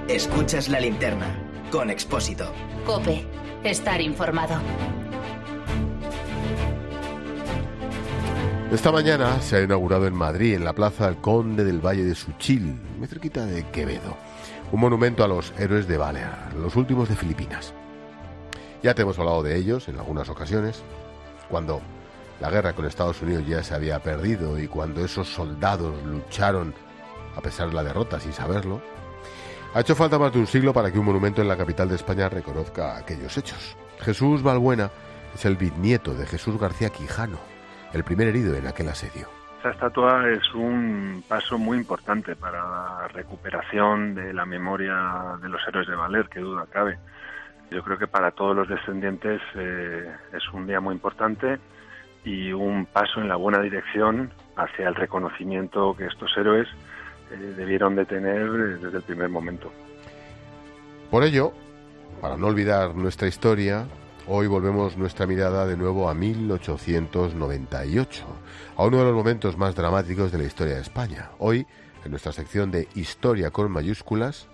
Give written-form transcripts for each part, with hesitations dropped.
Escuchas La Linterna, con Expósito. COPE. Estar informado. Esta mañana se ha inaugurado en Madrid, en la Plaza del Conde del Valle de Suchil, muy cerquita de Quevedo, un monumento a los héroes de Balear, los últimos de Filipinas. Ya te hemos hablado de ellos en algunas ocasiones, cuando la guerra con Estados Unidos ya se había perdido y cuando esos soldados lucharon a pesar de la derrota sin saberlo. Ha hecho falta más de un siglo para que un monumento en la capital de España reconozca aquellos hechos. Jesús Balbuena es el bisnieto de Jesús García Quijano, el primer herido en aquel asedio. Esta estatua es un paso muy importante para la recuperación de la memoria de los héroes de Balear, que duda cabe. Yo creo que para todos los descendientes es un día muy importante y un paso en la buena dirección hacia el reconocimiento que estos héroes debieron de tener desde el primer momento. Por ello, para no olvidar nuestra historia, hoy volvemos nuestra mirada de nuevo a 1898, a uno de los momentos más dramáticos de la historia de España. Hoy, en nuestra sección de Historia con mayúsculas,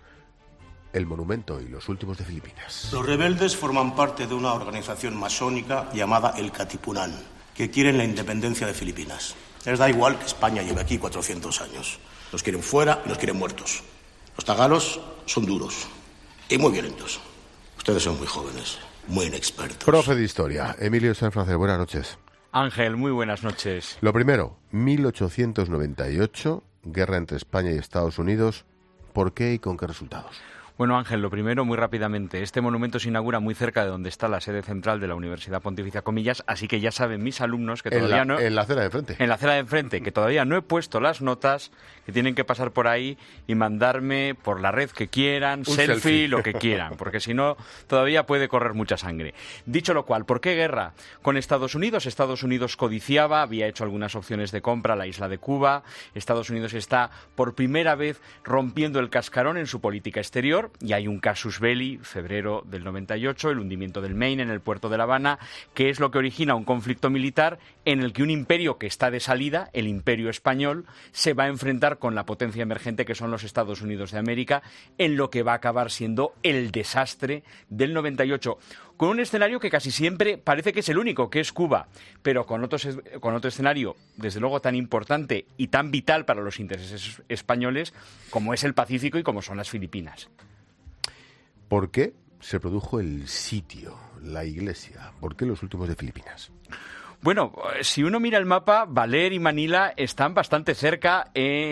el monumento y los últimos de Filipinas. Los rebeldes forman parte de una organización masónica llamada el Katipunan, que quieren la independencia de Filipinas. Les da igual que España lleve aquí 400 años. Los quieren fuera y los quieren muertos. Los tagalos son duros y muy violentos. Ustedes son muy jóvenes, muy inexpertos. Profe de Historia, Emilio Sanfrances, buenas noches. Ángel, muy buenas noches. Lo primero, 1898, guerra entre España y Estados Unidos. ¿Por qué y con qué resultados? Bueno, Ángel, lo primero, muy rápidamente. Este monumento se inaugura muy cerca de donde está la sede central de la Universidad Pontificia Comillas, así que ya saben mis alumnos que todavía no... En la acera de enfrente. En la acera de enfrente, que todavía no he puesto las notas, que tienen que pasar por ahí y mandarme por la red que quieran, selfie, lo que quieran, porque si no, todavía puede correr mucha sangre. Dicho lo cual, ¿por qué guerra con Estados Unidos? Estados Unidos codiciaba, había hecho algunas opciones de compra a la isla de Cuba. Estados Unidos está por primera vez rompiendo el cascarón en su política exterior. Y hay un casus belli, febrero del 98, el hundimiento del Maine en el puerto de La Habana, que es lo que origina un conflicto militar en el que un imperio que está de salida, el imperio español, se va a enfrentar con la potencia emergente que son los Estados Unidos de América, en lo que va a acabar siendo el desastre del 98. Con un escenario que casi siempre parece que es el único, que es Cuba, pero con otro escenario, desde luego tan importante y tan vital para los intereses españoles, como es el Pacífico y como son las Filipinas. ¿Por qué se produjo el sitio, la iglesia? ¿Por qué los últimos de Filipinas? Bueno, si uno mira el mapa, Balear y Manila están bastante cerca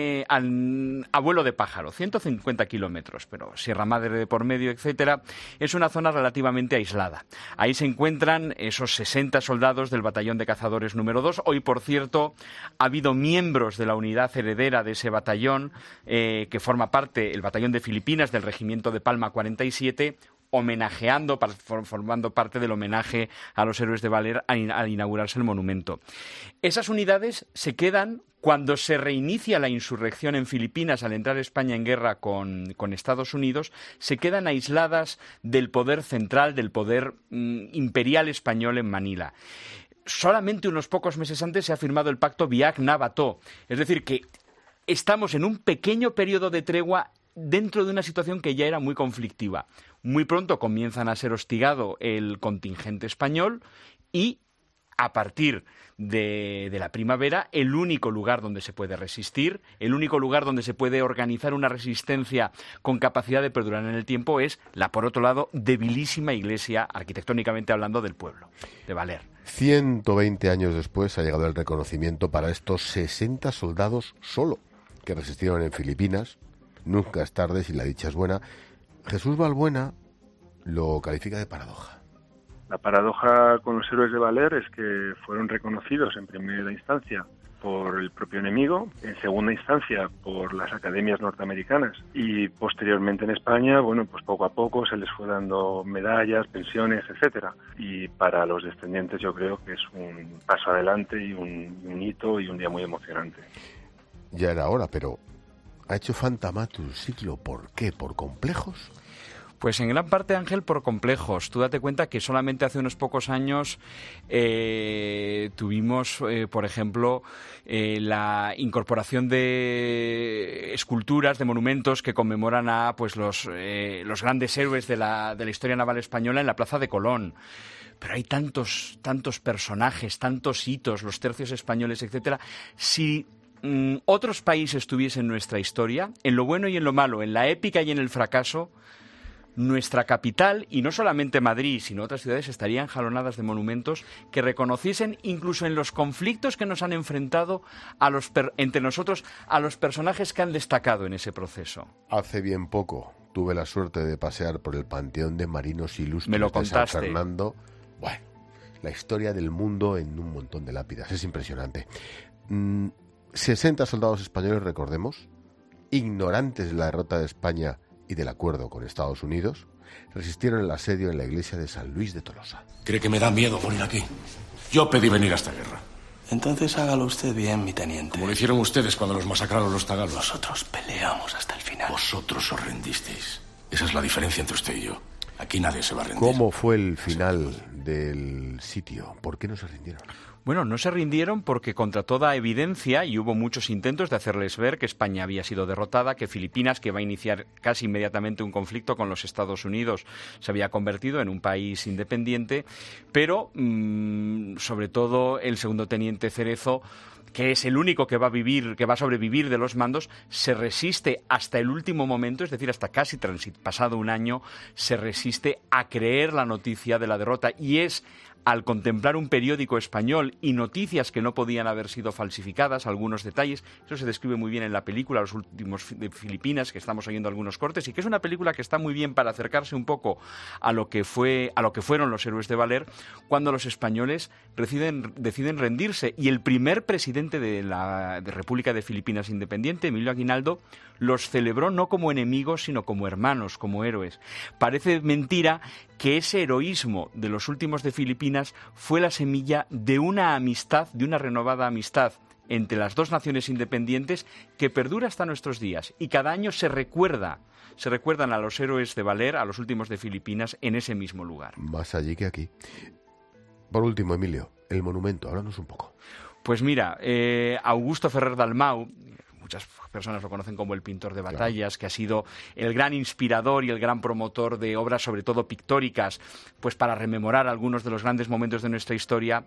a vuelo de pájaro, 150 kilómetros, pero Sierra Madre de por medio, etcétera. Es una zona relativamente aislada. Ahí se encuentran esos 60 soldados del batallón de cazadores número 2. Hoy, por cierto, ha habido miembros de la unidad heredera de ese batallón, que forma parte, el batallón de Filipinas del regimiento de Palma 47, homenajeando, formando parte del homenaje a los héroes de Balear al inaugurarse el monumento. Esas unidades se quedan cuando se reinicia la insurrección en Filipinas al entrar España en guerra con Estados Unidos, se quedan aisladas del poder central, del poder imperial español en Manila. Solamente unos pocos meses antes se ha firmado el pacto Biak-Nabató, es decir, que estamos en un pequeño periodo de tregua dentro de una situación que ya era muy conflictiva. Muy pronto comienzan a ser hostigado el contingente español y a partir de la primavera, el único lugar donde se puede resistir, el único lugar donde se puede organizar una resistencia con capacidad de perdurar en el tiempo es la, por otro lado, debilísima iglesia, arquitectónicamente hablando, del pueblo, de Balear. 120 años después ha llegado el reconocimiento para estos 60 soldados solo que resistieron en Filipinas. Nunca es tarde si la dicha es buena. Jesús Balbuena lo califica de paradoja. La paradoja con los héroes de Balear es que fueron reconocidos en primera instancia por el propio enemigo, en segunda instancia por las academias norteamericanas y posteriormente en España, bueno, pues poco a poco se les fue dando medallas, pensiones, etcétera. Y para los descendientes yo creo que es un paso adelante y un hito y un día muy emocionante. Ya era hora, pero ¿ha hecho falta más de un siglo? ¿Por qué? ¿Por complejos? Pues en gran parte, Ángel, por complejos. Tú date cuenta que solamente hace unos pocos años tuvimos, por ejemplo, la incorporación de esculturas, de monumentos que conmemoran a pues los grandes héroes de la historia naval española en la Plaza de Colón. Pero hay tantos personajes, tantos hitos, los tercios españoles, etcétera. Si otros países tuviesen nuestra historia, en lo bueno y en lo malo, en la épica y en el fracaso, nuestra capital, y no solamente Madrid, sino otras ciudades, estarían jalonadas de monumentos que reconociesen, incluso en los conflictos que nos han enfrentado entre nosotros, a los personajes que han destacado en ese proceso. Hace bien poco tuve la suerte de pasear por el Panteón de Marinos Ilustres Me lo de contaste. San Fernando. Bueno, la historia del mundo en un montón de lápidas, es impresionante. 60 soldados españoles, recordemos, ignorantes de la derrota de España y del acuerdo con Estados Unidos, resistieron el asedio en la iglesia de San Luis de Tolosa. ¿Cree que me da miedo morir aquí? Yo pedí venir a esta guerra. Entonces hágalo usted bien, mi teniente. Como lo hicieron ustedes cuando los masacraron los tagalos. Nosotros peleamos hasta el final. Vosotros os rendisteis. Esa es la diferencia entre usted y yo. Aquí nadie se va a rendir. ¿Cómo fue el final del sitio? ¿Por qué no se rindieron? Bueno, no se rindieron porque contra toda evidencia, y hubo muchos intentos de hacerles ver que España había sido derrotada, que Filipinas, que va a iniciar casi inmediatamente un conflicto con los Estados Unidos, se había convertido en un país independiente, pero sobre todo el segundo teniente Cerezo, que es el único que va a sobrevivir de los mandos, se resiste hasta el último momento, es decir, hasta casi pasado un año, se resiste a creer la noticia de la derrota, y es al contemplar un periódico español y noticias que no podían haber sido falsificadas, algunos detalles, eso se describe muy bien en la película Los últimos de Filipinas, que estamos oyendo algunos cortes, y que es una película que está muy bien para acercarse un poco a lo que fueron los héroes de Valer, cuando los españoles deciden rendirse, y el primer presidente de la República de Filipinas Independiente, Emilio Aguinaldo, los celebró no como enemigos, sino como hermanos, como héroes. Parece mentira que ese heroísmo de los últimos de Filipinas fue la semilla de una amistad, de una renovada amistad entre las dos naciones independientes que perdura hasta nuestros días. Y cada año se recuerdan a los héroes de Valer, a los últimos de Filipinas, en ese mismo lugar. Más allí que aquí. Por último, Emilio, el monumento, háblanos un poco. Pues mira, Augusto Ferrer Dalmau, muchas personas lo conocen como el pintor de batallas, que ha sido el gran inspirador y el gran promotor de obras, sobre todo pictóricas, pues para rememorar algunos de los grandes momentos de nuestra historia,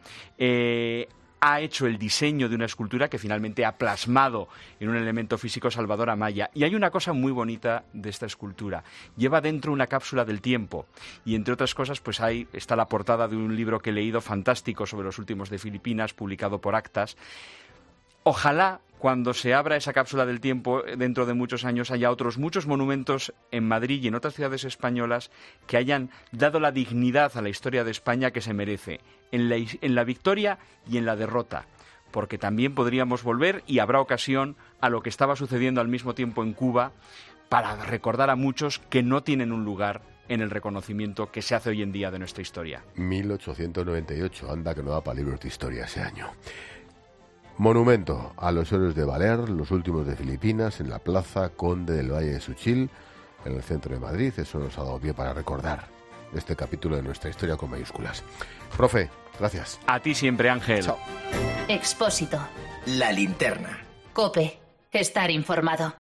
ha hecho el diseño de una escultura que finalmente ha plasmado en un elemento físico Salvador Amaya. Y hay una cosa muy bonita de esta escultura. Lleva dentro una cápsula del tiempo. Y entre otras cosas, pues ahí está la portada de un libro que he leído fantástico sobre los últimos de Filipinas, publicado por Actas. Ojalá, cuando se abra esa cápsula del tiempo, dentro de muchos años, haya otros muchos monumentos en Madrid y en otras ciudades españolas que hayan dado la dignidad a la historia de España que se merece, en la victoria y en la derrota, porque también podríamos volver, y habrá ocasión, a lo que estaba sucediendo al mismo tiempo en Cuba, para recordar a muchos que no tienen un lugar en el reconocimiento que se hace hoy en día de nuestra historia. 1898, anda que no da para libros de historia ese año. Monumento a los héroes de Valer, los últimos de Filipinas, en la Plaza Conde del Valle de Suchil, en el centro de Madrid. Eso nos ha dado pie para recordar este capítulo de nuestra historia con mayúsculas. Profe, gracias. A ti siempre, Ángel. Chao. Expósito. La linterna. COPE. Estar informado.